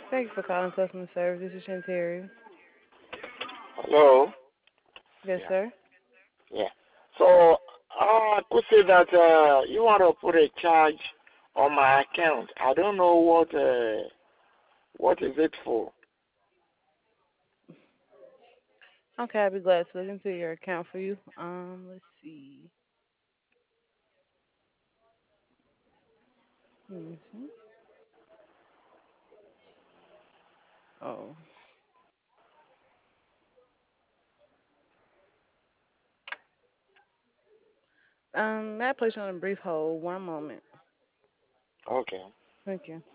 Thank you for calling customer service. This is Shanteri. Hello? Yes, Yeah, sir. yeah. So, I could say that you want to put a charge on my account. I don't know what is it for. Okay, I'll be glad to look into your account for you. Let's see. Mm-hmm. Oh. May I place you on a brief hold? One moment. Okay. Thank you.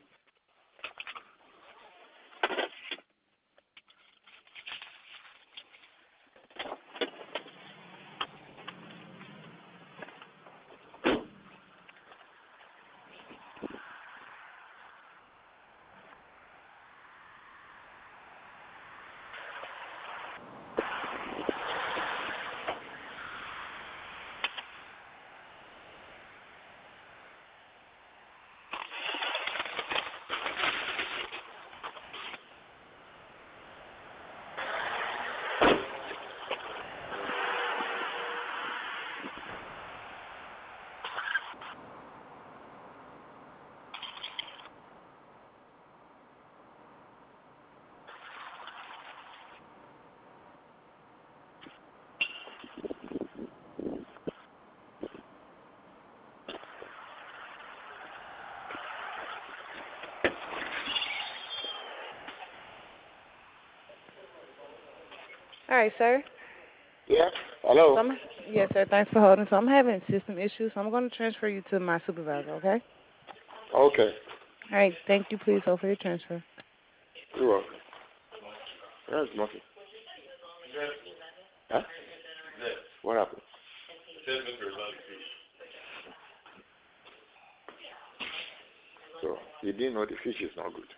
All right, sir. Yeah. Hello? So yes, sir. Thanks for holding. So I'm having system issues, so I'm going to transfer you to my supervisor. Okay. Okay. All right. Thank you. Please hold for your transfer. You're welcome. There's nothing. Huh? What happened? So, you didn't know the fish is not good.